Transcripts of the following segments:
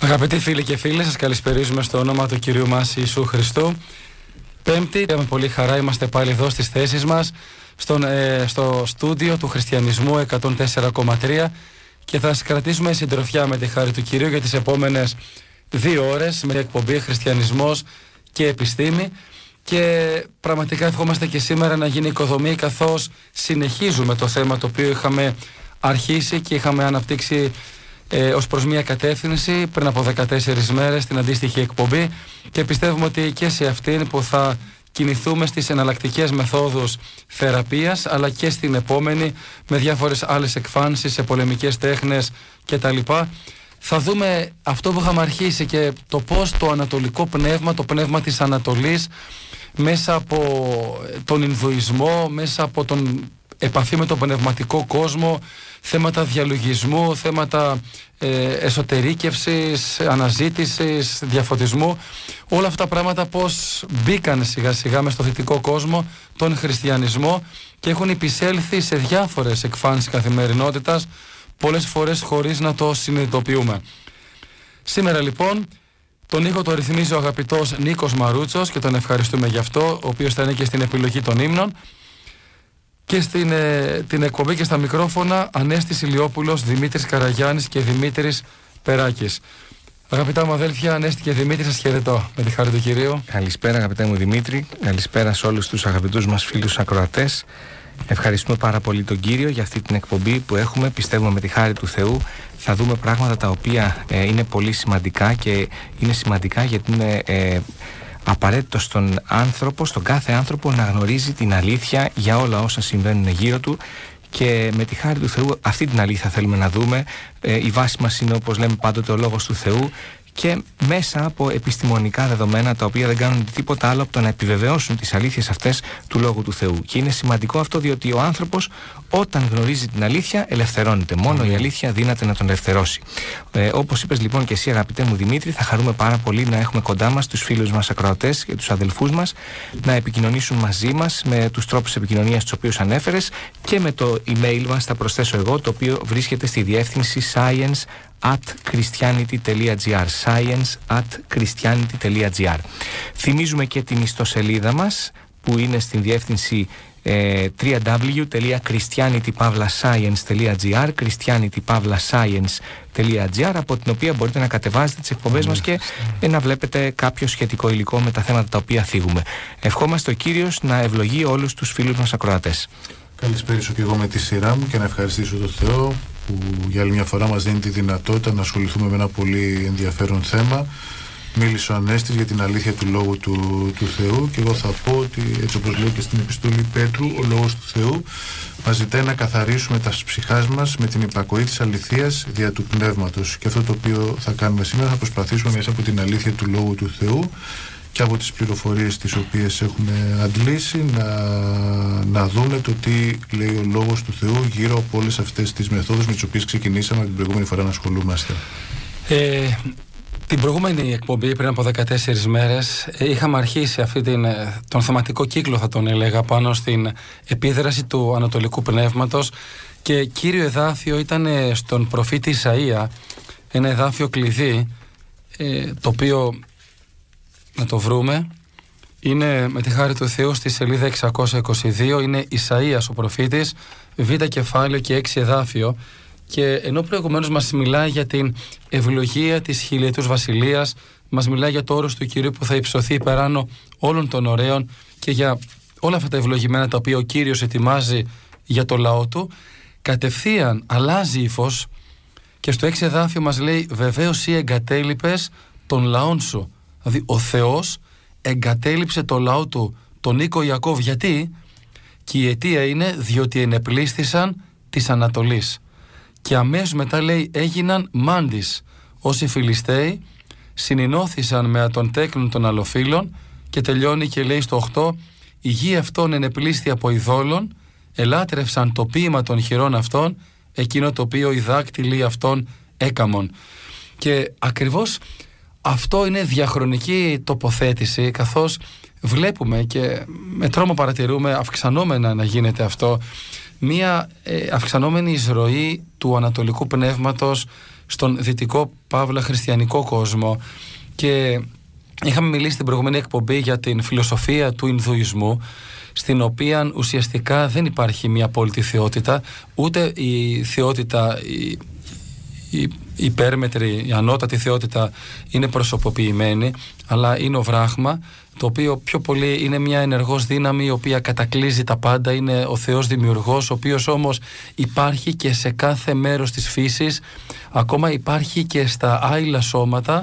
Αγαπητοί φίλοι και φίλες, σας καλησπερίζουμε στο όνομα του Κυρίου μας Ιησού Χριστού. Πέμπτη, με πολύ χαρά είμαστε πάλι εδώ στις θέσεις μας, στο στούντιο του Χριστιανισμού 104,3 και θα σας κρατήσουμε συντροφιά με τη χάρη του Κυρίου για τις επόμενες 2 ώρες με την εκπομπή Χριστιανισμός και Επιστήμη. Και πραγματικά ευχόμαστε και σήμερα να γίνει οικοδομή, καθώς συνεχίζουμε το θέμα το οποίο είχαμε αρχίσει και είχαμε αναπτύξει ως προς μια κατεύθυνση πριν από 14 μέρες στην αντίστοιχη εκπομπή, και πιστεύουμε ότι και σε αυτήν που θα κινηθούμε στις εναλλακτικές μεθόδους θεραπείας, αλλά και στην επόμενη με διάφορες άλλες εκφάνσεις σε πολεμικές τέχνες κτλ. Θα δούμε αυτό που είχαμε αρχίσει και το πώς το ανατολικό πνεύμα, το πνεύμα της Ανατολής, μέσα από τον Ινδουισμό, μέσα από τον επαφή με τον πνευματικό κόσμο, θέματα διαλογισμού, θέματα εσωτερήκευσης, αναζήτησης, διαφωτισμού, όλα αυτά τα πράγματα πώς μπήκαν σιγά σιγά μες στο δυτικό κόσμο, τον χριστιανισμό, και έχουν επισέλθει σε διάφορες εκφάνσεις καθημερινότητας, πολλές φορές χωρίς να το συνειδητοποιούμε. Σήμερα λοιπόν τον ήχο το ρυθμίζει ο αγαπητός Νίκος Μαρούτσος και τον ευχαριστούμε γι' αυτό, ο οποίος θα είναι και στην επιλογή των ύμνων. Και την εκπομπή και στα μικρόφωνα Ανέστης Ηλιόπουλος, Δημήτρης Καραγιάννης και Δημήτρης Περάκης. Αγαπητά μου αδέλφια, Ανέστη και Δημήτρη, σας χαιρετώ με τη χάρη του Κυρίου. Καλησπέρα αγαπητέ μου Δημήτρη, καλησπέρα σε όλους τους αγαπητούς μας φίλους ακροατές. Ευχαριστούμε πάρα πολύ τον Κύριο για αυτή την εκπομπή που έχουμε. Πιστεύουμε με τη χάρη του Θεού θα δούμε πράγματα τα οποία είναι πολύ σημαντικά, και είναι σημαντικά γιατί είναι απαραίτητο στον άνθρωπο, στον κάθε άνθρωπο, να γνωρίζει την αλήθεια για όλα όσα συμβαίνουν γύρω του, και με τη χάρη του Θεού αυτή την αλήθεια θέλουμε να δούμε. Η βάση μας είναι, όπως λέμε πάντοτε, ο Λόγος του Θεού, και μέσα από επιστημονικά δεδομένα τα οποία δεν κάνουν τίποτα άλλο από το να επιβεβαιώσουν τις αλήθειες αυτές του Λόγου του Θεού. Και είναι σημαντικό αυτό, διότι ο άνθρωπος όταν γνωρίζει την αλήθεια ελευθερώνεται. Μόνο η αλήθεια δύναται να τον ελευθερώσει. Όπως είπες λοιπόν και εσύ αγαπητέ μου Δημήτρη, θα χαρούμε πάρα πολύ να έχουμε κοντά μας τους φίλους μας ακροατές και τους αδελφούς μας να επικοινωνήσουν μαζί μας με τους τρόπους επικοινωνίας τους οποίους ανέφερες, και με το email μας θα προσθέσω εγώ, το οποίο βρίσκεται στη διεύθυνση science@christianity.gr, science@christianity.gr. Θυμίζουμε και την ιστοσελίδα μας που είναι στην διεύθυνση www.christianity.science.gr, christianity.science.gr, από την οποία μπορείτε να κατεβάζετε τις εκπομπές μας και να βλέπετε κάποιο σχετικό υλικό με τα θέματα τα οποία θίγουμε. Ευχόμαστε ο Κύριος να ευλογεί όλους τους φίλους μας ακροατές. Καλησπέρισω και εγώ με τη σειρά μου και να ευχαριστήσω τον Θεό που για άλλη μια φορά μας δίνει τη δυνατότητα να ασχοληθούμε με ένα πολύ ενδιαφέρον θέμα. Μίλησε ο Ανέστης για την αλήθεια του Λόγου του Θεού, και εγώ θα πω ότι, έτσι όπως λέει και στην επιστολή Πέτρου, ο Λόγος του Θεού μας ζητάει να καθαρίσουμε τα ψυχάς μας με την υπακοή της αληθείας δια του Πνεύματος, και αυτό το οποίο θα κάνουμε σήμερα, θα προσπαθήσουμε μέσα από την αλήθεια του Λόγου του Θεού και από τις πληροφορίες τις οποίες έχουμε αντλήσει να δούμε το τι λέει ο Λόγος του Θεού γύρω από όλες αυτές τις μεθόδους με τις οποίες ξεκινήσαμε την προηγούμενη φορά να ασχολούμαστε. Την προηγούμενη εκπομπή πριν από 14 μέρες είχαμε αρχίσει τον θεματικό κύκλο, θα τον έλεγα, πάνω στην επίδραση του ανατολικού πνεύματος, και κύριο εδάφιο ήταν στον προφήτη Ισαΐα, ένα εδάφιο κλειδί, το οποίο να το βρούμε, είναι με τη χάρη του Θεού στη σελίδα 622, είναι Ισαΐας ο προφήτης, β' κεφάλαιο και 6 εδάφιο, και ενώ προηγουμένως μας μιλάει για την ευλογία της χιλιετούς βασιλείας, μας μιλάει για το όρος του Κυρίου που θα υψωθεί υπεράνω όλων των ωραίων και για όλα αυτά τα ευλογημένα τα οποία ο Κύριος ετοιμάζει για το λαό του, κατευθείαν αλλάζει ύφος και στο 6 εδάφιο μας λέει «Βεβαίως ή εγκατέλειπες τον λαόν σου». Δηλαδή ο Θεός εγκατέλειψε το λαό του, τον οίκο Ιακώβ. Γιατί? Και η αιτία είναι διότι ενεπλήσθησαν της Ανατολής. Και αμέσως μετά λέει έγιναν μάντις όσοι Φιλιστέοι συνηνώθησαν με τον τέκνον των αλλοφύλων, και τελειώνει και λέει στο 8 «Η γη αυτών ενεπλήσθη από ειδόλων, ελάτρευσαν το ποίημα των χειρών αυτών, εκείνο το οποίο οι δάκτυλοι αυτών έκαμον». Και ακριβώς αυτό είναι διαχρονική τοποθέτηση, καθώς βλέπουμε και με τρόμο παρατηρούμε αυξανόμενα να γίνεται αυτό, μία αυξανόμενη εισρωή του ανατολικού πνεύματος στον δυτικό παύλα χριστιανικό κόσμο. Και είχαμε μιλήσει στην προηγούμενη εκπομπή για την φιλοσοφία του Ινδουισμού, στην οποία ουσιαστικά δεν υπάρχει μια απόλυτη θεότητα, ούτε η θεότητα, η υπέρμετρη, η ανώτατη θεότητα είναι προσωποποιημένη, αλλά είναι ο Βράχμα, το οποίο πιο πολύ είναι μια ενεργός δύναμη η οποία κατακλείζει τα πάντα, είναι ο Θεός δημιουργός, ο οποίος όμως υπάρχει και σε κάθε μέρος της φύσης, ακόμα υπάρχει και στα άειλα σώματα,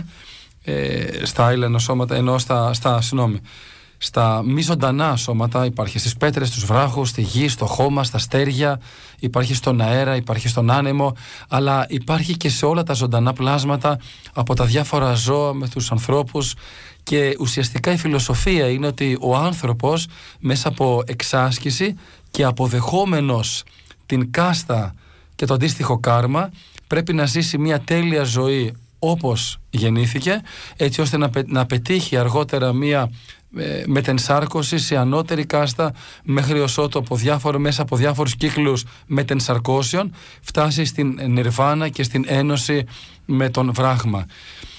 στα μη ζωντανά σώματα, υπάρχει στις πέτρες, στους βράχους, στη γη, στο χώμα, στα στέρια, υπάρχει στον αέρα, υπάρχει στον άνεμο, αλλά υπάρχει και σε όλα τα ζωντανά πλάσματα, από τα διάφορα ζώα με τους ανθρώπους. Και ουσιαστικά η φιλοσοφία είναι ότι ο άνθρωπος μέσα από εξάσκηση και αποδεχόμενος την κάστα και το αντίστοιχο κάρμα πρέπει να ζήσει μια τέλεια ζωή όπως γεννήθηκε, έτσι ώστε να πετύχει αργότερα μια μετενσάρκωση σε ανώτερη κάστα, μέχρι ως ότου μέσα από διάφορους κύκλους μετενσαρκώσεων φτάσει στην νιρβάνα και στην ένωση με τον Βράχμα.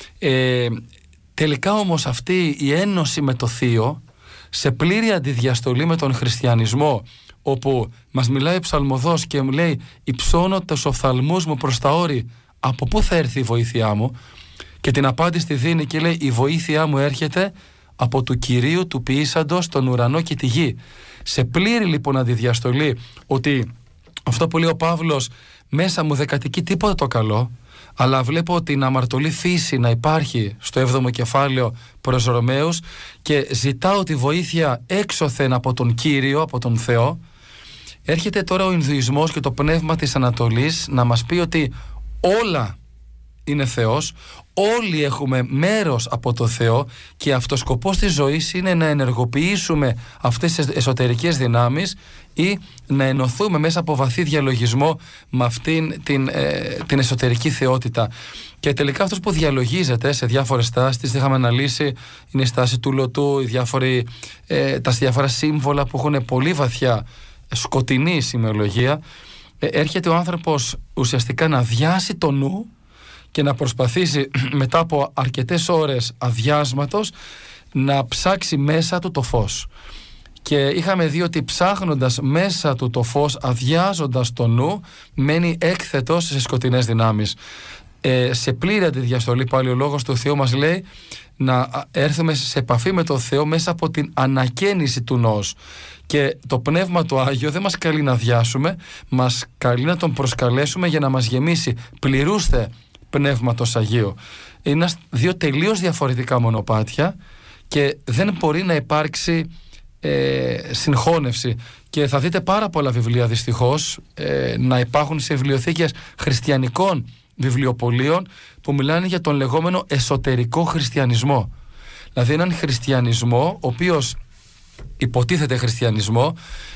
Τελικά όμως αυτή η ένωση με το Θείο, σε πλήρη αντιδιαστολή με τον χριστιανισμό, όπου μας μιλάει ο ψαλμοδός και μου λέει «Υψώνω τους οφθαλμούς μου προς τα όρη, από πού θα έρθει η βοήθειά μου?» Και την απάντηση τη δίνει και λέει «Η βοήθειά μου έρχεται από του Κυρίου του ποιήσαντος τον ουρανό και τη γη». Σε πλήρη λοιπόν αντιδιαστολή, ότι αυτό που λέει ο Παύλος, μέσα μου δεν κατοικεί τίποτα το καλό, αλλά βλέπω την αμαρτωλή φύση να υπάρχει στο 7ο κεφάλαιο προς Ρωμαίους και ζητάω τη βοήθεια έξωθεν από τον Κύριο, από τον Θεό. Έρχεται τώρα ο Ινδουισμός και το πνεύμα της Ανατολής να μας πει ότι όλα είναι Θεός, όλοι έχουμε μέρος από το Θεό και αυτός σκοπός της ζωής είναι να ενεργοποιήσουμε αυτές τις εσωτερικές δυνάμεις ή να ενωθούμε μέσα από βαθύ διαλογισμό με αυτήν την εσωτερική θεότητα. Και τελικά αυτός που διαλογίζεται σε διάφορες στάσεις, τις είχαμε αναλύσει, είναι η στάση του Λωτού, τα διάφορα σύμβολα που έχουν πολύ βαθιά σκοτεινή σημειολογία. Έρχεται ο άνθρωπος ουσιαστικά να αδειάσει το νου και να προσπαθήσει μετά από αρκετές ώρες αδειάσματος να ψάξει μέσα του το φως. Και είχαμε δει ότι ψάχνοντας μέσα του το φως, αδειάζοντας το νου, μένει έκθετος σε σκοτεινές δυνάμεις. Σε πλήρη αντιδιαστολή πάλι ο Λόγος του Θεού μας λέει να έρθουμε σε επαφή με τον Θεό μέσα από την ανακαίνιση του νους. Και το Πνεύμα το Άγιο δεν μας καλεί να αδειάσουμε, μας καλεί να τον προσκαλέσουμε για να μας γεμίσει. Πληρούστε Πνεύματος Αγίου. Είναι δύο τελείως διαφορετικά μονοπάτια και δεν μπορεί να υπάρξει συγχώνευση. Και θα δείτε πάρα πολλά βιβλία δυστυχώς να υπάρχουν σε βιβλιοθήκες χριστιανικών βιβλιοπωλείων που μιλάνε για τον λεγόμενο εσωτερικό χριστιανισμό. Δηλαδή έναν χριστιανισμό ο οποίος υποτίθεται χριστιανισμό,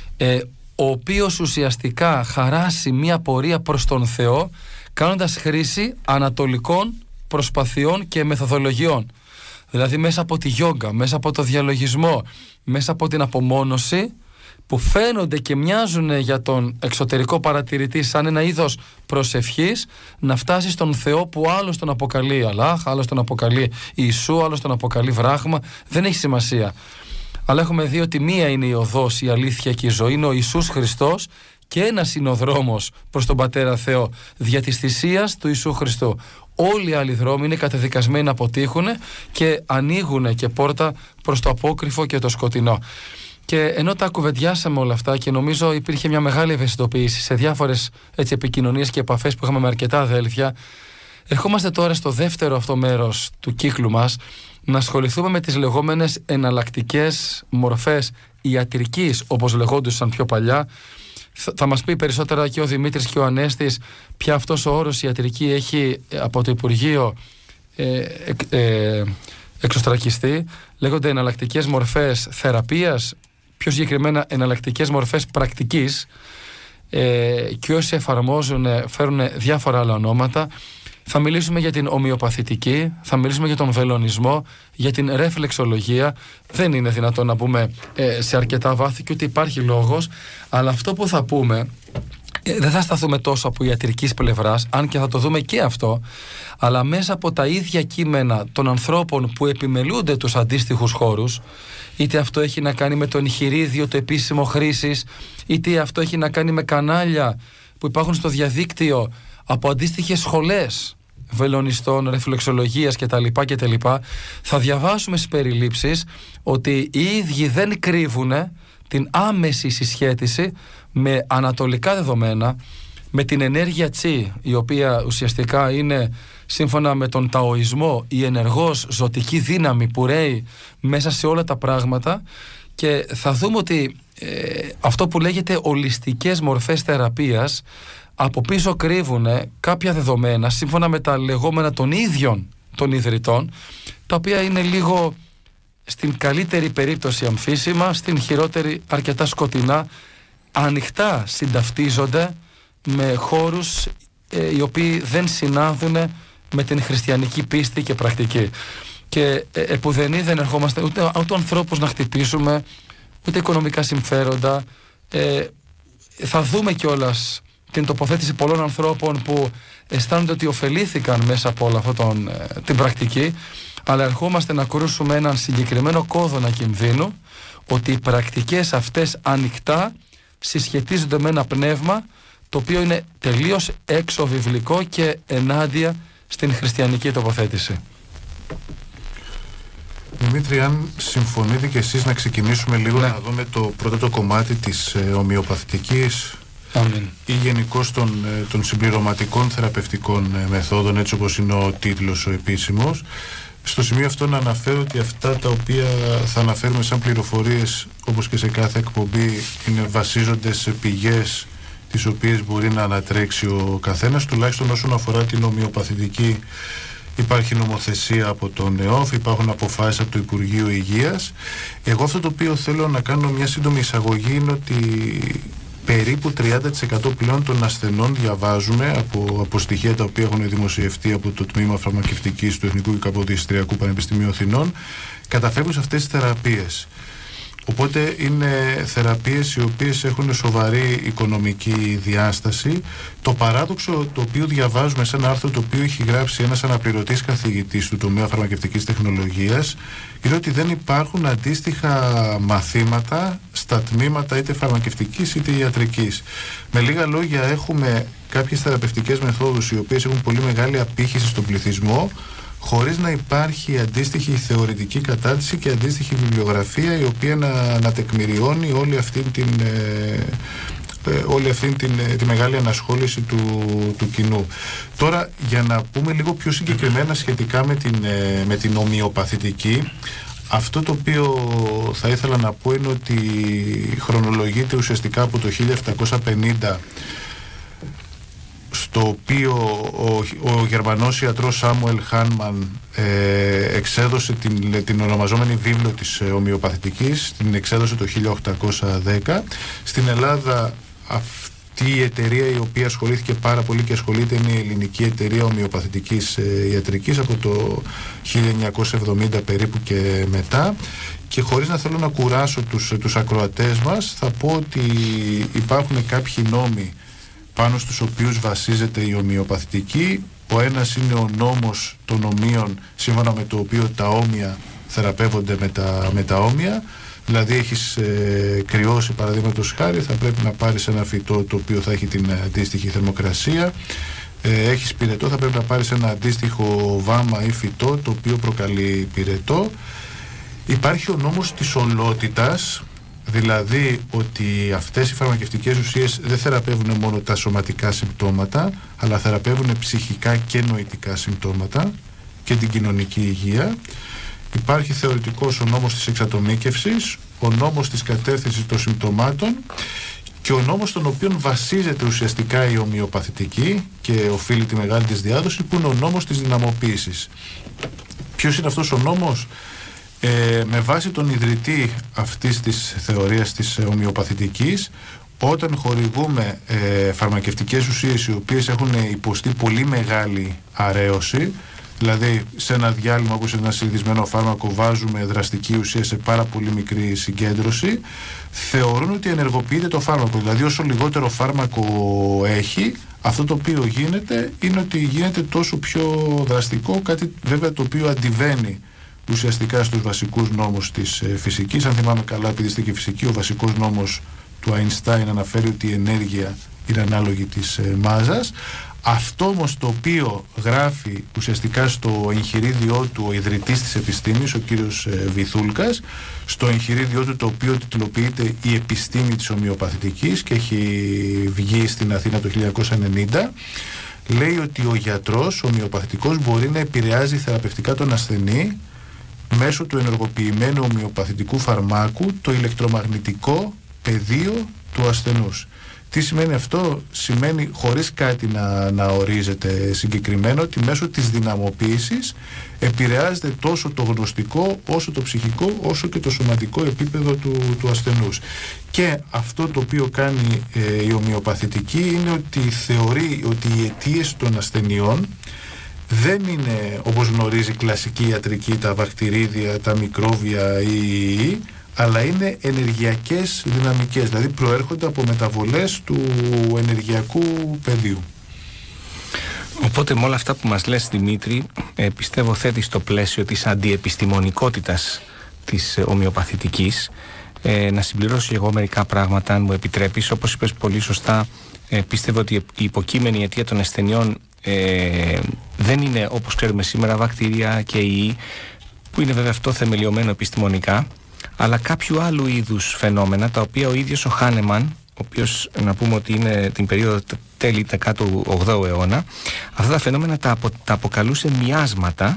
ο οποίος ουσιαστικά χαράσει μια πορεία προς τον Θεό κάνοντας χρήση ανατολικών προσπαθειών και μεθοδολογιών. Δηλαδή μέσα από τη γιόγκα, μέσα από το διαλογισμό, μέσα από την απομόνωση, που φαίνονται και μοιάζουν για τον εξωτερικό παρατηρητή σαν ένα είδος προσευχής, να φτάσει στον Θεό που άλλος τον αποκαλεί Αλλάχ, άλλος τον αποκαλεί Ιησού, άλλος τον αποκαλεί Βράχμα, δεν έχει σημασία. Αλλά έχουμε δει ότι μία είναι η οδός, η αλήθεια και η ζωή, είναι ο Ιησούς Χριστός, και ένας είναι ο δρόμος προς τον Πατέρα Θεό, δια της θυσίας του Ιησού Χριστού. Όλοι οι άλλοι δρόμοι είναι καταδικασμένοι να αποτύχουν και ανοίγουν και πόρτα προς το απόκρυφο και το σκοτεινό. Και ενώ τα κουβεντιάσαμε όλα αυτά και νομίζω υπήρχε μια μεγάλη ευαισθητοποίηση σε διάφορες επικοινωνίες και επαφές που είχαμε με αρκετά αδέλφια, ερχόμαστε τώρα στο δεύτερο αυτό μέρος του κύκλου μας, να ασχοληθούμε με τις λεγόμενες εναλλακτικές μορφές ιατρικής, όπως λεγόντουσαν πιο παλιά. Θα μας πει περισσότερα και ο Δημήτρης και ο Ανέστης πια αυτός ο όρος ιατρική έχει από το Υπουργείο εξωστρακιστεί. Λέγονται εναλλακτικές μορφές θεραπείας, πιο συγκεκριμένα εναλλακτικές μορφές πρακτικής, και όσοι εφαρμόζουν φέρουν διάφορα άλλα ονόματα. Θα μιλήσουμε για την ομοιοπαθητική, θα μιλήσουμε για τον βελονισμό, για την ρεφλεξολογία. Δεν είναι δυνατόν να πούμε σε αρκετά βάθη και ότι υπάρχει λόγος, αλλά αυτό που θα πούμε δεν θα σταθούμε τόσο από ιατρικής πλευράς, αν και θα το δούμε και αυτό, αλλά μέσα από τα ίδια κείμενα των ανθρώπων που επιμελούνται τους αντίστοιχους χώρους, είτε αυτό έχει να κάνει με το εγχειρίδιο το επίσημο χρήσης, είτε αυτό έχει να κάνει με κανάλια που υπάρχουν στο διαδίκτυο από αντίστοιχες σχολές βελονιστών, ρεφλεξολογίας κτλ. Θα διαβάσουμε στις περιλήψεις ότι οι ίδιοι δεν κρύβουν την άμεση συσχέτιση με ανατολικά δεδομένα, με την ενέργεια Τσι, η οποία ουσιαστικά είναι, σύμφωνα με τον Ταοισμό, η ενεργός ζωτική δύναμη που ρέει μέσα σε όλα τα πράγματα, και θα δούμε ότι αυτό που λέγεται ολιστικές μορφές θεραπείας από πίσω κρύβουν κάποια δεδομένα, σύμφωνα με τα λεγόμενα των ίδιων των ιδρυτών, τα οποία είναι λίγο, στην καλύτερη περίπτωση, αμφίσιμα, στην χειρότερη αρκετά σκοτεινά, ανοιχτά συνταυτίζονται με χώρους οι οποίοι δεν συνάδουν με την χριστιανική πίστη και πρακτική. Και επουδενή δεν ερχόμαστε ούτε ανθρώπους να χτυπήσουμε, ούτε οικονομικά συμφέροντα. Θα δούμε κιόλας την τοποθέτηση πολλών ανθρώπων που αισθάνονται ότι ωφελήθηκαν μέσα από όλη αυτή την πρακτική, αλλά ερχόμαστε να κρούσουμε έναν συγκεκριμένο κόδωνα κινδύνου, ότι οι πρακτικές αυτές ανοιχτά συσχετίζονται με ένα πνεύμα το οποίο είναι τελείως έξω βιβλικό και ενάντια στην χριστιανική τοποθέτηση. Δημήτρη, αν συμφωνείτε και εσείς, να ξεκινήσουμε λίγο να δούμε το πρώτο το κομμάτι της ομοιοπαθητικής ή γενικώς των συμπληρωματικών θεραπευτικών μεθόδων, έτσι όπως είναι ο τίτλος ο επίσημος. Στο σημείο αυτό να αναφέρω ότι αυτά τα οποία θα αναφέρουμε σαν πληροφορίες, όπως και σε κάθε εκπομπή, βασίζονται σε πηγές τις οποίες μπορεί να ανατρέξει ο καθένας. Τουλάχιστον όσον αφορά την ομοιοπαθητική, υπάρχει νομοθεσία από τον ΕΟΦ, υπάρχουν αποφάσεις από το Υπουργείο Υγείας. Εγώ αυτό το οποίο θέλω να κάνω μια σύντομη εισαγωγή είναι ότι περίπου 30% πλέον των ασθενών, διαβάζουμε από στοιχεία τα οποία έχουν δημοσιευτεί από το Τμήμα Φαρμακευτικής του Εθνικού και Καποδιστριακού Πανεπιστημίου Αθηνών, καταφεύγουν σε αυτές τις θεραπείες. Οπότε είναι θεραπείες οι οποίες έχουν σοβαρή οικονομική διάσταση. Το παράδοξο το οποίο διαβάζουμε σε ένα άρθρο το οποίο έχει γράψει ένας αναπληρωτής καθηγητής του τομέα φαρμακευτικής τεχνολογίας, είναι ότι δεν υπάρχουν αντίστοιχα μαθήματα στα τμήματα είτε φαρμακευτικής είτε ιατρικής. Με λίγα λόγια, έχουμε κάποιες θεραπευτικές μεθόδους οι οποίες έχουν πολύ μεγάλη απήχηση στον πληθυσμό, χωρίς να υπάρχει αντίστοιχη θεωρητική κατάρτιση και αντίστοιχη βιβλιογραφία η οποία να τεκμηριώνει όλη αυτή τη μεγάλη ανασχόληση του κοινού. Τώρα, για να πούμε λίγο πιο συγκεκριμένα σχετικά με την ομοιοπαθητική, αυτό το οποίο θα ήθελα να πω είναι ότι χρονολογείται ουσιαστικά από το 1750, στο οποίο ο Γερμανός ιατρός Σάμουελ Χάνμαν εξέδωσε την ονομαζόμενη βίβλο της ομοιοπαθητικής, την εξέδωσε το 1810. Στην Ελλάδα αυτή η εταιρεία η οποία ασχολήθηκε πάρα πολύ και ασχολείται είναι η Ελληνική Εταιρεία Ομοιοπαθητικής Ιατρικής από το 1970 περίπου και μετά. Και χωρίς να θέλω να κουράσω τους ακροατές μας, θα πω ότι υπάρχουν κάποιοι νόμοι πάνω στους οποίους βασίζεται η ομοιοπαθητική. Ο ένας είναι ο νόμος των ομοίων, σύμφωνα με το οποίο τα όμοια θεραπεύονται με τα όμοια. Δηλαδή έχεις κρυώσει, παραδείγματος χάρη, θα πρέπει να πάρεις ένα φυτό το οποίο θα έχει την αντίστοιχη θερμοκρασία. Έχεις πυρετό, θα πρέπει να πάρεις ένα αντίστοιχο βάμα ή φυτό το οποίο προκαλεί πυρετό. Υπάρχει ο νόμος της ολότητας, δηλαδή ότι αυτές οι φαρμακευτικές ουσίες δεν θεραπεύουν μόνο τα σωματικά συμπτώματα, αλλά θεραπεύουν ψυχικά και νοητικά συμπτώματα και την κοινωνική υγεία. Υπάρχει θεωρητικός ο νόμος της εξατομίκευσης, ο νόμος της κατεύθυνσης των συμπτωμάτων και ο νόμος τον οποίον βασίζεται ουσιαστικά η ομοιοπαθητική και οφείλει τη μεγάλη της διάδοση, που είναι ο νόμος της δυναμοποίησης. Ποιος είναι αυτός ο νόμος? Με βάση τον ιδρυτή αυτής της θεωρίας της ομοιοπαθητικής, όταν χορηγούμε φαρμακευτικές ουσίες οι οποίες έχουν υποστεί πολύ μεγάλη αρέωση, Δηλαδή, σε ένα διάλειμμα όπως ένα συνηθισμένο φάρμακο βάζουμε δραστική ουσία σε πάρα πολύ μικρή συγκέντρωση, θεωρούν ότι ενεργοποιείται το φάρμακο. Δηλαδή, όσο λιγότερο φάρμακο έχει, αυτό το οποίο γίνεται είναι ότι γίνεται τόσο πιο δραστικό, κάτι βέβαια το οποίο αντιβαίνει ουσιαστικά στους βασικούς νόμους της φυσικής. Αν θυμάμαι καλά, επειδή είστε και φυσική, ο βασικός νόμος του Αϊνστάιν αναφέρει ότι η ενέργεια είναι ανάλογη της μάζας. Αυτό όμως το οποίο γράφει ουσιαστικά στο εγχειρίδιό του ο ιδρυτής της επιστήμης, ο κύριος Βυθούλκας, στο εγχειρίδιό του το οποίο τιτλοποιείται «Η επιστήμη της ομοιοπαθητικής» και έχει βγει στην Αθήνα το 1990, λέει ότι ο γιατρός, ο ομοιοπαθητικός, μπορεί να επηρεάζει θεραπευτικά τον ασθενή μέσω του ενεργοποιημένου ομοιοπαθητικού φαρμάκου το ηλεκτρομαγνητικό πεδίο του ασθενούς. Τι σημαίνει αυτό? Σημαίνει, χωρίς κάτι να ορίζεται συγκεκριμένο, ότι μέσω της δυναμοποίησης επηρεάζεται τόσο το γνωστικό, όσο το ψυχικό, όσο και το σωματικό επίπεδο του ασθενούς. Και αυτό το οποίο κάνει η ομοιοπαθητική είναι ότι θεωρεί ότι οι αιτίες των ασθενειών δεν είναι, όπως γνωρίζει η κλασική ιατρική, τα βακτηρίδια, τα μικρόβια ή αλλά είναι ενεργειακές δυναμικές, δηλαδή προέρχονται από μεταβολές του ενεργειακού πεδίου. Οπότε με όλα αυτά που μας λες, Δημήτρη, πιστεύω θέτει στο πλαίσιο της αντιεπιστημονικότητας της ομοιοπαθητικής. Να συμπληρώσω και εγώ μερικά πράγματα, αν μου επιτρέπεις. Όπως είπες πολύ σωστά, πιστεύω ότι η υποκείμενη αιτία των ασθενειών δεν είναι, όπως ξέρουμε σήμερα, βακτήρια και ιοί, που είναι βέβαια αυτό θεμελιωμένο επιστημονικά, αλλά κάποιου άλλου είδους φαινόμενα, τα οποία ο ίδιος ο Χάνεμαν, ο οποίος να πούμε ότι είναι την περίοδο τέλη 18ου αιώνα, αυτά τα φαινόμενα τα αποκαλούσε μοιάσματα,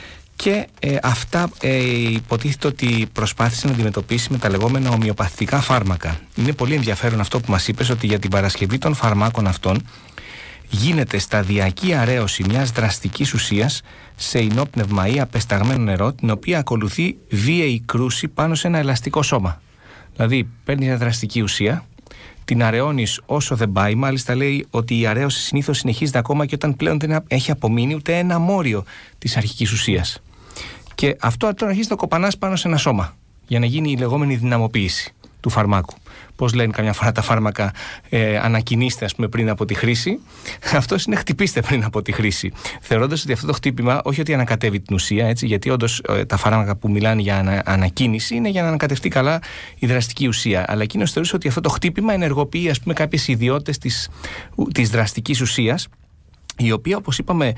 και αυτά υποτίθεται ότι προσπάθησε να αντιμετωπίσει με τα λεγόμενα ομοιοπαθητικά φάρμακα. Είναι πολύ ενδιαφέρον αυτό που μας είπες, ότι για την παρασκευή των φαρμάκων αυτών γίνεται σταδιακή αρέωση μιας δραστικής ουσίας σε ινόπνευμα ή απεσταγμένο νερό, την οποία ακολουθεί βίαιη κρούση πάνω σε ένα ελαστικό σώμα. Δηλαδή παίρνεις μια δραστική ουσία, την αραιώνεις όσο δεν πάει. Μάλιστα λέει ότι η αρέωση συνήθως συνεχίζεται ακόμα και όταν πλέον δεν έχει απομείνει ούτε ένα μόριο της αρχικής ουσίας. Και αυτό τώρα αρχίζει να κοπανάς πάνω σε ένα σώμα για να γίνει η λεγόμενη δυναμοποίηση του φαρμάκου. Πώς λένε καμιά φορά τα φάρμακα, ανακοινήστε ας πούμε πριν από τη χρήση. Αυτός είναι χτυπήστε πριν από τη χρήση. Θεωρώντας ότι αυτό το χτύπημα όχι ότι ανακατεύει την ουσία, έτσι, γιατί όντως τα φάρμακα που μιλάνε για ανακίνηση είναι για να ανακατευτεί καλά η δραστική ουσία. Αλλά εκείνος θεωρούσε ότι αυτό το χτύπημα ενεργοποιεί ας πούμε κάποιες ιδιότητες της δραστικής ουσίας, η οποία, όπως είπαμε.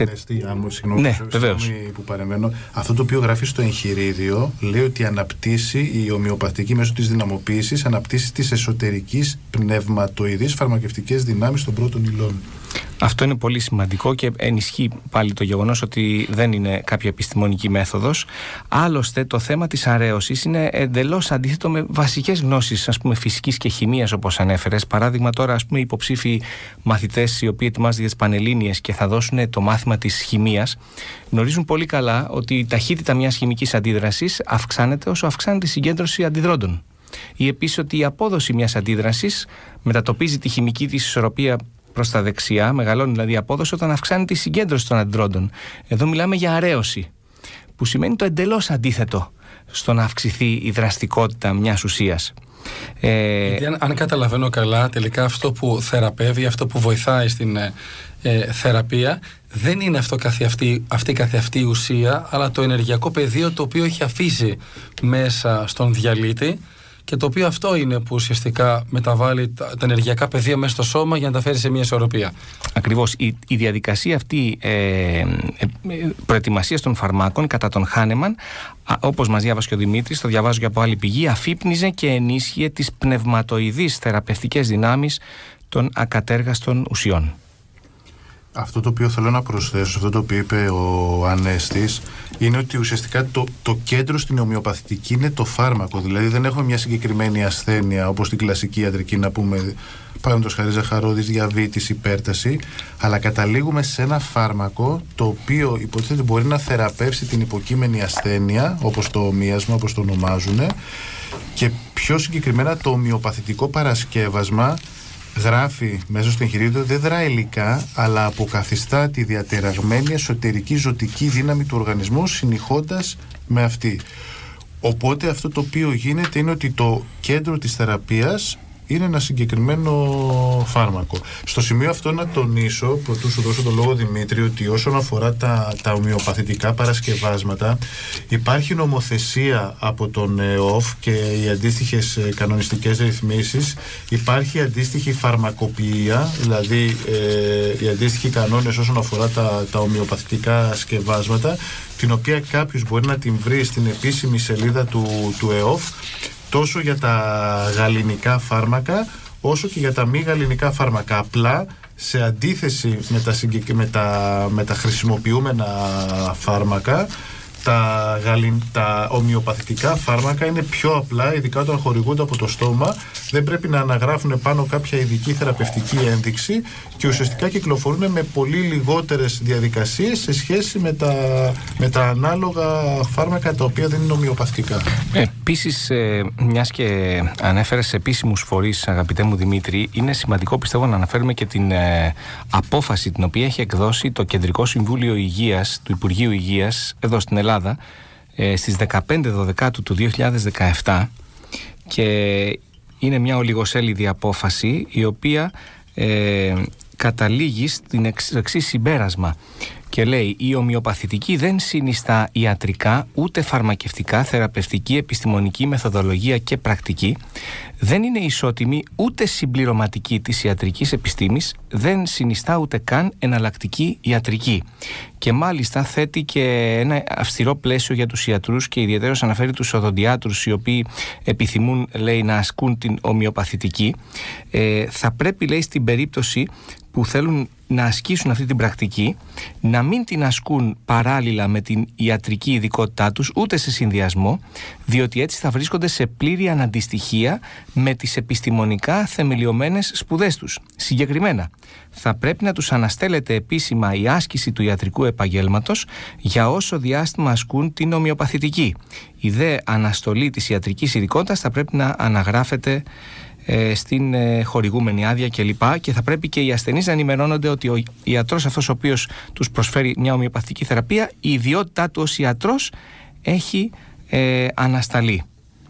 Συγγνώμη που παρεμβαίνω. Αυτό το οποίο γράφει στο εγχειρίδιο λέει ότι αναπτύσσει η ομοιοπαθητική μέσω της δυναμοποίησης, αναπτύσσει τις εσωτερικής πνευματοειδείς φαρμακευτικές δυνάμεις των πρώτων υλών. Αυτό είναι πολύ σημαντικό και ενισχύει πάλι το γεγονός ότι δεν είναι κάποια επιστημονική μέθοδος. Άλλωστε, το θέμα της αρέωσης είναι εντελώς αντίθετο με βασικές γνώσεις, ας πούμε, φυσικής και χημείας, όπως ανέφερες. Παράδειγμα, τώρα, ας πούμε, υποψήφοι μαθητές οι οποίοι ετοιμάζονται για τις Πανελλήνιες και θα δώσουν το μάθημα της χημείας, γνωρίζουν πολύ καλά ότι η ταχύτητα μιας χημικής αντίδρασης αυξάνεται όσο αυξάνεται η συγκέντρωση αντιδρόντων. Ή επίσης ότι η απόδοση μιας αντίδρασης μετατοπίζει τη χημική της ισορροπία προς τα δεξιά, μεγαλώνει δηλαδή η απόδοση όταν αυξάνεται η συγκέντρωση των αντιδρόντων. Εδώ μιλάμε για αρέωση, που σημαίνει το εντελώς αντίθετο στο να αυξηθεί η δραστικότητα μιας ουσίας. Γιατί αν καταλαβαίνω καλά, τελικά αυτό που θεραπεύει, αυτό που βοηθάει στην θεραπεία, δεν είναι αυτή καθεαυτή η ουσία, αλλά το ενεργειακό πεδίο το οποίο έχει αφήσει μέσα στον διαλύτη, και το οποίο αυτό είναι που ουσιαστικά μεταβάλει τα ενεργειακά πεδία μέσα στο σώμα για να τα φέρει σε μια ισορροπία. Ακριβώς. Η διαδικασία αυτή προετοιμασίας των φαρμάκων κατά τον Χάνεμαν, όπως μας διάβασε και ο Δημήτρης, το διαβάζω και από άλλη πηγή, αφύπνιζε και ενίσχυε τις πνευματοειδείς θεραπευτικές δυνάμεις των ακατέργαστων ουσιών. Αυτό το οποίο θέλω να προσθέσω, αυτό το οποίο είπε ο Ανέστης, είναι ότι ουσιαστικά το κέντρο στην ομοιοπαθητική είναι το φάρμακο. Δηλαδή δεν έχουμε μια συγκεκριμένη ασθένεια όπως στην κλασική ιατρική, να πούμε παραδείγματος χάρη ζαχαρόδης, διαβήτης, υπέρταση, αλλά καταλήγουμε σε ένα φάρμακο το οποίο υποτίθεται μπορεί να θεραπεύσει την υποκείμενη ασθένεια, όπως το μίασμα, όπως το ονομάζουν, και πιο συγκεκριμένα το ομοιοπαθητικό παρασκεύασμα γράφει μέσα στο εγχειρίδιο, δεν δρά υλικά, αλλά αποκαθιστά τη διατεραγμένη εσωτερική ζωτική δύναμη του οργανισμού, συνηχώντας με αυτή. Οπότε αυτό το οποίο γίνεται είναι ότι το κέντρο της θεραπείας είναι ένα συγκεκριμένο φάρμακο. Στο σημείο αυτό να τονίσω, πρωτού σου δώσω το λόγο Δημήτρη, ότι όσον αφορά τα ομοιοπαθητικά παρασκευάσματα, υπάρχει νομοθεσία από τον ΕΟΦ και οι αντίστοιχες κανονιστικές ρυθμίσεις, υπάρχει αντίστοιχη φαρμακοποιία, δηλαδή οι αντίστοιχοι κανόνες όσον αφορά τα ομοιοπαθητικά σκευάσματα, την οποία κάποιος μπορεί να την βρει στην επίσημη σελίδα του ΕΟΦ, τόσο για τα γαληνικά φάρμακα όσο και για τα μη γαληνικά φάρμακα. Απλά σε αντίθεση με τα χρησιμοποιούμενα φάρμακα, τα ομοιοπαθητικά φάρμακα είναι πιο απλά, ειδικά όταν χορηγούνται από το στόμα, δεν πρέπει να αναγράφουν πάνω κάποια ειδική θεραπευτική ένδειξη και ουσιαστικά κυκλοφορούν με πολύ λιγότερες διαδικασίες σε σχέση με τα ανάλογα φάρμακα τα οποία δεν είναι ομοιοπαθητικά. Επίσης, μιας και ανέφερες σε επίσημους φορείς, αγαπητέ μου Δημήτρη, είναι σημαντικό πιστεύω να αναφέρουμε και την απόφαση την οποία έχει εκδώσει το Κεντρικό Συμβούλιο Υγείας του Υπουργείου Υγείας εδώ στην Ελλάδα στις 15 του 2017, και είναι μια ολιγοσέλιδη απόφαση η οποία καταλήγει στην εξής συμπέρασμα και λέει: η ομοιοπαθητική δεν συνιστά ιατρικά, ούτε φαρμακευτικά, θεραπευτική, επιστημονική μεθοδολογία και πρακτική, δεν είναι ισότιμη ούτε συμπληρωματική της ιατρικής επιστήμης, δεν συνιστά ούτε καν εναλλακτική ιατρική. Και μάλιστα θέτει και ένα αυστηρό πλαίσιο για τους ιατρούς και ιδιαίτερως αναφέρει τους οδοντιάτρους οι οποίοι επιθυμούν, λέει, να ασκούν την ομοιοπαθητική. Θα πρέπει, λέει, στην περίπτωση που θέλουν να ασκήσουν αυτή την πρακτική, να μην την ασκούν παράλληλα με την ιατρική ειδικότητά τους, ούτε σε συνδυασμό, διότι έτσι θα βρίσκονται σε πλήρη αναντιστοιχεία με τις επιστημονικά θεμελιωμένες σπουδές τους. Συγκεκριμένα, θα πρέπει να τους αναστέλλεται επίσημα η άσκηση του ιατρικού επαγγέλματος για όσο διάστημα ασκούν την ομοιοπαθητική. Η δε αναστολή της ιατρικής ειδικότητας θα πρέπει να αναγράφεται στην χορηγούμενη άδεια κλπ. Και θα πρέπει και οι ασθενείς να ενημερώνονται ότι ο ιατρός αυτός ο οποίος τους προσφέρει μια ομοιοπαθητική θεραπεία, η ιδιότητά του ως ιατρός έχει ανασταλεί.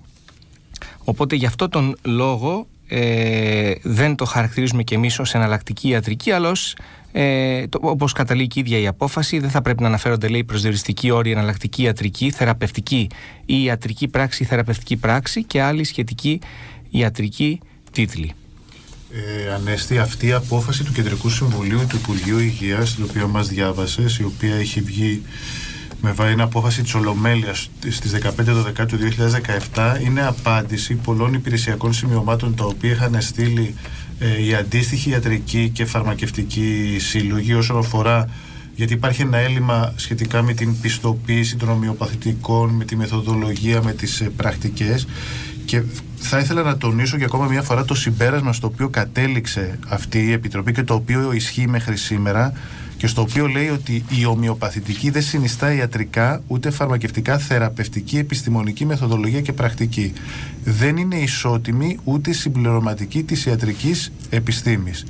Οπότε γι' αυτό τον λόγο δεν το χαρακτηρίζουμε και εμείς ως εναλλακτική ιατρική, αλλά όπως καταλήγει και η ίδια η απόφαση, δεν θα πρέπει να αναφέρονται, λέει, προσδιοριστικοί όροι εναλλακτική ιατρική, θεραπευτική ή ιατρική πράξη, θεραπευτική πράξη και άλλη σχετική ιατρική τίτλοι. Ανέστη, αυτή η απόφαση του Κεντρικού Συμβουλίου του Υπουργείου Υγείας, την οποία μας διάβασες, η οποία έχει βγει με βάση την απόφαση της Ολομέλειας στις 15 του 2017, είναι απάντηση πολλών υπηρεσιακών σημειωμάτων τα οποία είχαν στείλει η αντίστοιχη ιατρική και φαρμακευτική σύλλογη όσον αφορά, γιατί υπάρχει ένα έλλειμμα σχετικά με την πιστοποίηση των ομοιοπαθητικών, με τη μεθοδολογία, με τις πρακτικές. Και θα ήθελα να τονίσω για ακόμα μια φορά το συμπέρασμα στο οποίο κατέληξε αυτή η Επιτροπή και το οποίο ισχύει μέχρι σήμερα, και στο οποίο λέει ότι η ομοιοπαθητική δεν συνιστά ιατρικά, ούτε φαρμακευτικά, θεραπευτική, επιστημονική μεθοδολογία και πρακτική. Δεν είναι ισότιμη ούτε συμπληρωματική της ιατρικής επιστήμης.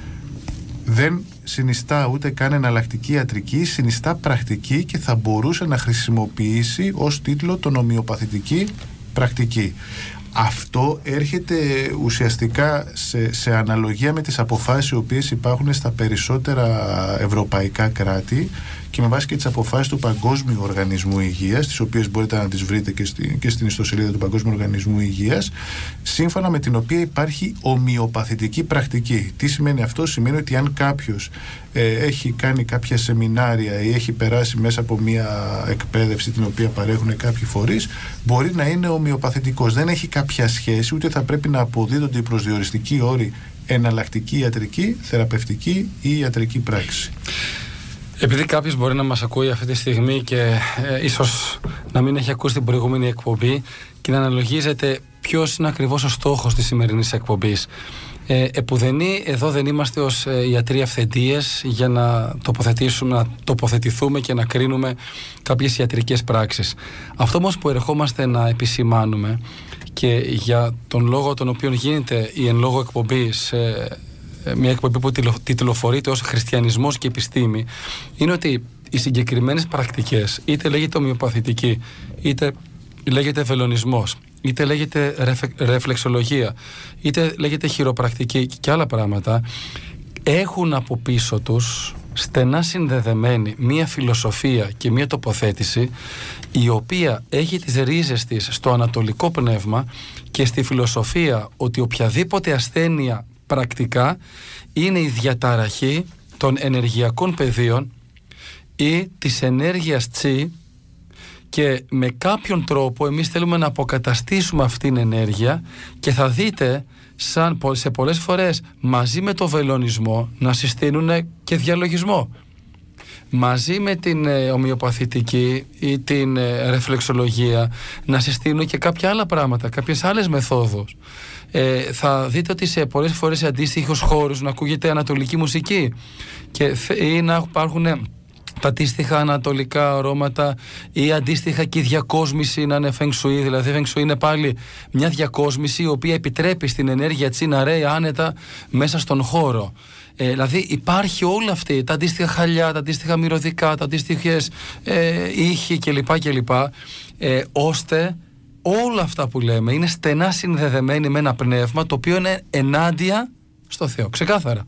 Δεν συνιστά ούτε καν εναλλακτική ιατρική, συνιστά πρακτική και θα μπορούσε να χρησιμοποιήσει ως τίτλο τον ομοιοπαθητική πρακτική. Αυτό έρχεται ουσιαστικά σε αναλογία με τις αποφάσεις οι οποίες υπάρχουν στα περισσότερα ευρωπαϊκά κράτη και με βάση και τις αποφάσεις του Παγκόσμιου Οργανισμού Υγείας, τις οποίες μπορείτε να τις βρείτε και στην ιστοσελίδα του Παγκόσμιου Οργανισμού Υγείας, σύμφωνα με την οποία υπάρχει ομοιοπαθητική πρακτική. Τι σημαίνει αυτό? Σημαίνει ότι αν κάποιος έχει κάνει κάποια σεμινάρια ή έχει περάσει μέσα από μια εκπαίδευση την οποία παρέχουν κάποιοι φορείς, μπορεί να είναι ομοιοπαθητικός. Δεν έχει κάποια σχέση, ούτε θα πρέπει να αποδίδονται οι προσδιοριστικοί όροι εναλλακτική ιατρική, θεραπευτική ή ιατρική πράξη. Επειδή κάποιος μπορεί να μας ακούει αυτή τη στιγμή και ίσως να μην έχει ακούσει την προηγούμενη εκπομπή και να αναλογίζεται ποιος είναι ακριβώς ο στόχος της σημερινής εκπομπής. Επουδενή εδώ δεν είμαστε ως ιατροί αυθεντίες για να τοποθετηθούμε και να κρίνουμε κάποιες ιατρικές πράξεις. Αυτό όμως που ερχόμαστε να επισημάνουμε, και για τον λόγο τον οποίο γίνεται η εν λόγω εκπομπή σε μια εκπομπή που τιτλοφορείται ως Χριστιανισμός και Επιστήμη, είναι ότι οι συγκεκριμένες πρακτικές, είτε λέγεται ομοιοπαθητική, είτε λέγεται βελονισμός, είτε λέγεται ρεφλεξολογία, είτε λέγεται χειροπρακτική και άλλα πράγματα, έχουν από πίσω τους στενά συνδεδεμένη μία φιλοσοφία και μία τοποθέτηση, η οποία έχει τις ρίζες της στο ανατολικό πνεύμα και στη φιλοσοφία ότι οποιαδήποτε ασθένεια πρακτικά είναι η διαταραχή των ενεργειακών πεδίων ή της ενέργειας τσι, και με κάποιον τρόπο εμείς θέλουμε να αποκαταστήσουμε αυτήν την ενέργεια, και θα δείτε σε πολλές φορές μαζί με το βελονισμό να συστήνουν και διαλογισμό. Μαζί με την ομοιοπαθητική ή την ρεφλεξολογία να συστήνουν και κάποια άλλα πράγματα, κάποιες άλλες μεθόδους. Θα δείτε ότι σε πολλές φορές σε αντίστοιχους χώρους να ακούγεται ανατολική μουσική ή να υπάρχουν τα αντίστοιχα ανατολικά αρώματα ή αντίστοιχα και η διακόσμηση να είναι feng shui. Δηλαδή feng shui είναι πάλι μια διακόσμηση η οποία επιτρέπει στην ενέργεια τσι να ρέει άνετα μέσα στον χώρο. Δηλαδή υπάρχει όλα αυτή, τα αντίστοιχα χαλιά, τα αντίστοιχα μυρωδικά, τα αντίστοιχες ήχοι κλπ. Ώστε όλα αυτά που λέμε είναι στενά συνδεδεμένοι με ένα πνεύμα το οποίο είναι ενάντια στο Θεό. Ξεκάθαρα.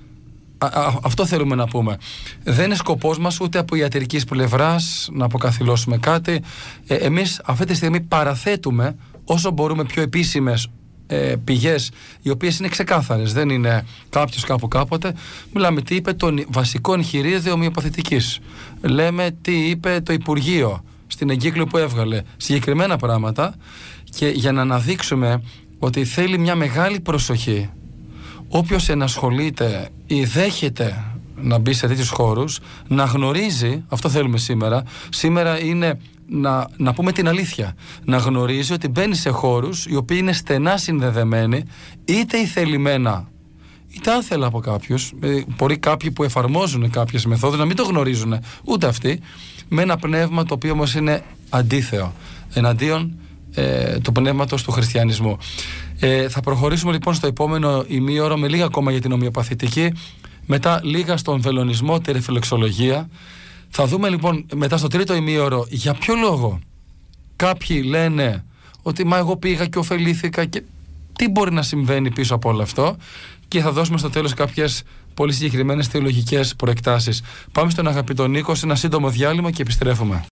Αυτό θέλουμε να πούμε. Δεν είναι σκοπός μας ούτε από ιατρικής πλευράς να αποκαθιλώσουμε κάτι. Εμείς αυτή τη στιγμή παραθέτουμε όσο μπορούμε πιο επίσημες πηγές, οι οποίες είναι ξεκάθαρες. Δεν είναι κάποιος κάπου κάποτε. Μιλάμε τι είπε το βασικό εγχειρίδιο ομοιοπαθητικής. Λέμε τι είπε το Υπουργείο στην εγκύκλιο που έβγαλε. Συγκεκριμένα πράγματα, και για να αναδείξουμε ότι θέλει μια μεγάλη προσοχή όποιος ενασχολείται ή δέχεται να μπει σε τέτοιους χώρους, να γνωρίζει, αυτό θέλουμε σήμερα. Σήμερα είναι να πούμε την αλήθεια. Να γνωρίζει ότι μπαίνει σε χώρους οι οποίοι είναι στενά συνδεδεμένοι, είτε ηθελημένα είτε άθελα από κάποιους. Μπορεί κάποιοι που εφαρμόζουν κάποιες μεθόδους να μην το γνωρίζουν ούτε αυτοί, με ένα πνεύμα το οποίο όμως είναι αντίθεο εναντίον του πνεύματος του χριστιανισμού. Θα προχωρήσουμε λοιπόν στο επόμενο ημίωρο με λίγα ακόμα για την ομοιοπαθητική, μετά λίγα στον βελονισμό, τη ρεφλεξολογία. Θα δούμε λοιπόν μετά στο τρίτο ημίωρο για ποιο λόγο κάποιοι λένε ότι μα εγώ πήγα και ωφελήθηκα, και τι μπορεί να συμβαίνει πίσω από όλο αυτό, και θα δώσουμε στο τέλος κάποιες πολύ συγκεκριμένες θεολογικές προεκτάσεις. Πάμε στον αγαπητό Νίκο σε ένα σύντομο διάλειμμα και επιστρέφουμε.